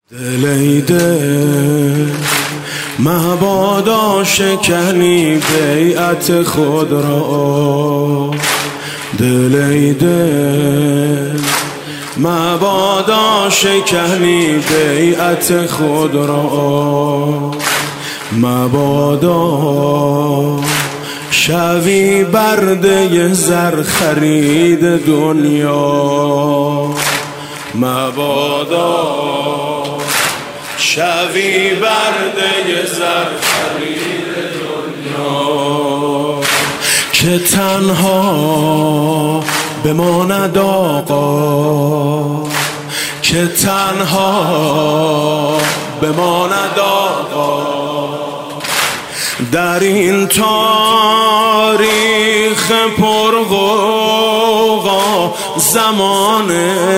دل ای دل مبادا شکنی بیعت خود را، دل ای دل مبادا شکنی بیعت خود را، مبادا شوی برده زر خرید دنیا، مبادا شوی برده زر خرید دنیا، که تنها بماند آقا، که تنها بماند آقا در این تاریخ پرغوغا، زمان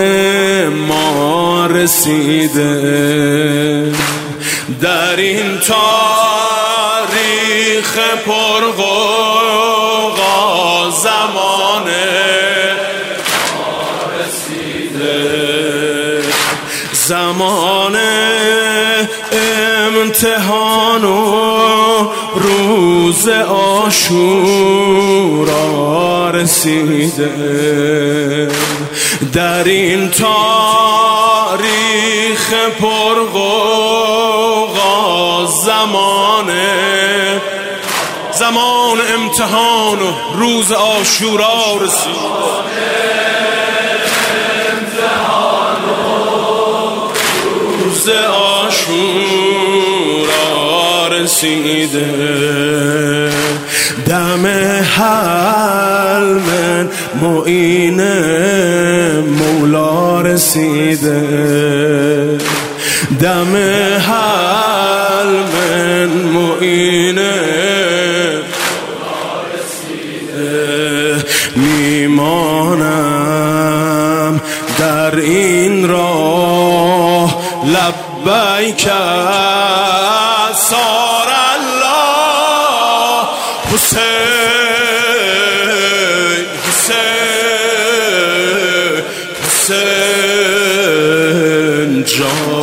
ما رسیده، در این تاریخ پرغوغا زمان ما رسیده، زمان امتحان و روز عاشورا رسیده، در این تاریخ پرغوغا زمان امتحان و روز عاشورا رسیده، روز عاشورا رسیده، دم حلم معین مولا رسیده، دم حلم معین مولا رسیده، میمانم در این راه لبیک سار الله، حسین حسین حسین جان.